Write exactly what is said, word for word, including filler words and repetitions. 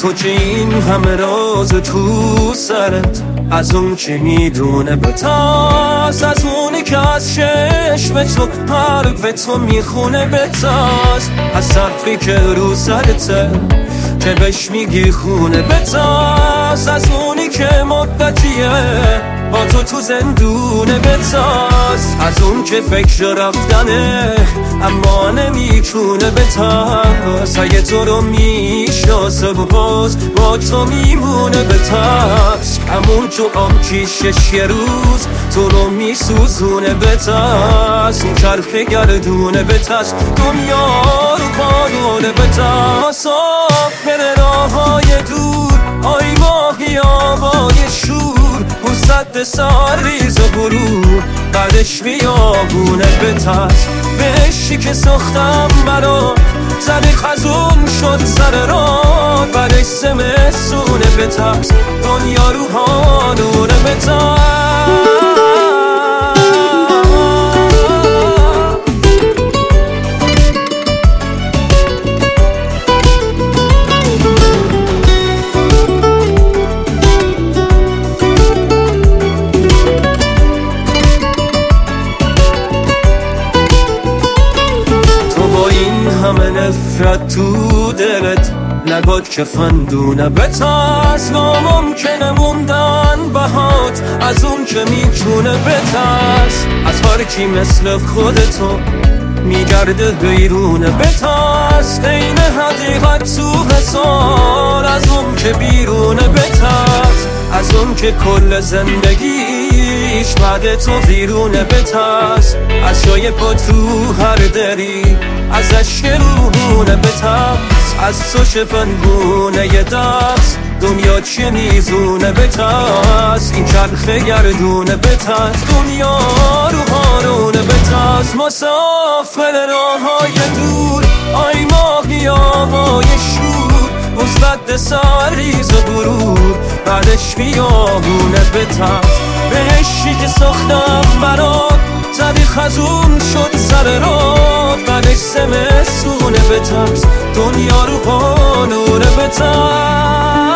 تو که این همه راز تو سرت، از اون که میدونه بتاز، از اونی که از چشم تو حرف تو میخونه بتاز، از سقفی که رو سرته که بهش میگی خونه بتاز، از اونی که مدتیه با تو تو زندونه بتاز، از اون که فکر رفتنه اما نمیتونه بتاز، اگه تو رو میشناسه و باز با تو میمونه بتاز، همون تو آمکیشش یه روز تو رو میسوزونه بتاز، اون چرخه گردونه بتاز، دنیا رو قانونه بتاز، بره راه های دور آی ماهی آبای شور، اون صد سال ریز و برور بعدش بیابونه بتاز، بهشی که ساختم برات زده خزون شد سر راه، بعدش زمستونه بتاز، دنیا رو هانونه بتاز. همه نفرت تو دلت نگاد که فندونه بتاز، ناممکنه موندن بهات از اون که میتونه بتاز، از هر کی مثل خودتو میگرده بیرونه بتاز، این حقیقت تو حسار از اون که بیرونه بتاز، از اون که کل زندگیش بعد تو ویرونه بتاز، از جای پا تو هر دری ازش روحونه بتاز، از تو شفنگونه یه دست دنیا چه میزونه بتاز، این چرخه گردونه بتاز، دنیا رو هارونه بتاز، مسافر راه های دور آی ماهی آبای شور، مصد سال ریز و برور بعدش بیابونه بتاز، بهشی که ساختم برات زدی خزون شد سر راه، بعدش زمستونه بتاز، دنیا رو قانونه بتاز.